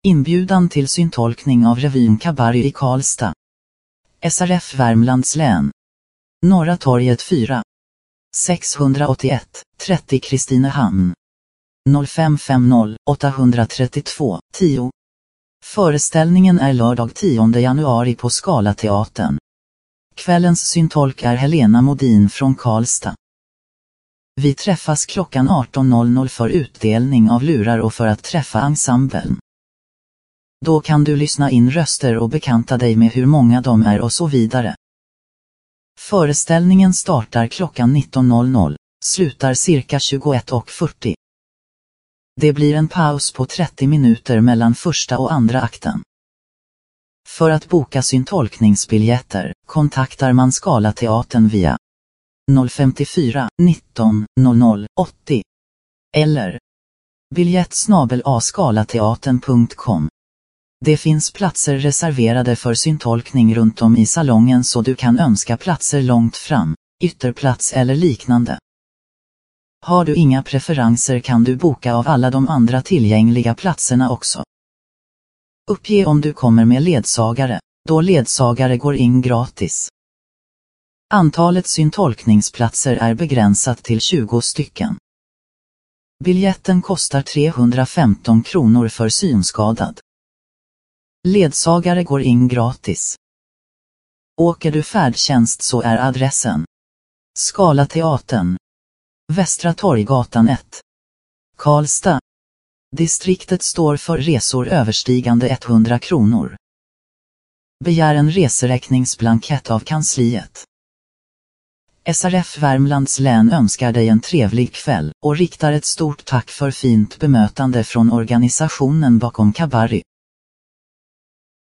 Inbjudan till syntolkning av revyn Kabary i Karlstad. SRF Värmlands län. Norra torget 4. 681 30 Kristinehamn. 0550 832 10. Föreställningen är lördag 10 januari på Scalateatern. Kvällens syntolk är Helena Modin från Karlstad. Vi träffas klockan 18.00 för utdelning av lurar och för att träffa ensemblen. Då kan du lyssna in röster och bekanta dig med hur många de är och så vidare. Föreställningen startar klockan 19.00, slutar cirka 21:40. Det blir en paus på 30 minuter mellan första och andra akten. För att boka syntolkningsbiljetter kontaktar man Scalateatern via 054 19 00 80 eller biljett@scalateatern.com. Det finns platser reserverade för syntolkning runt om i salongen, så du kan önska platser långt fram, ytterplats eller liknande. Har du inga preferenser kan du boka av alla de andra tillgängliga platserna också. Uppge om du kommer med ledsagare, då ledsagare går in gratis. Antalet syntolkningsplatser är begränsat till 20 stycken. Biljetten kostar 315 kronor för synskadad. Ledsagare går in gratis. Åker du färdtjänst så är adressen Scalateatern, Västra Torggatan 1, Karlstad. Distriktet står för resor överstigande 100 kronor. Begär en reseräkningsblankett av kansliet. SRF Värmlands län önskar dig en trevlig kväll och riktar ett stort tack för fint bemötande från organisationen bakom Kabary.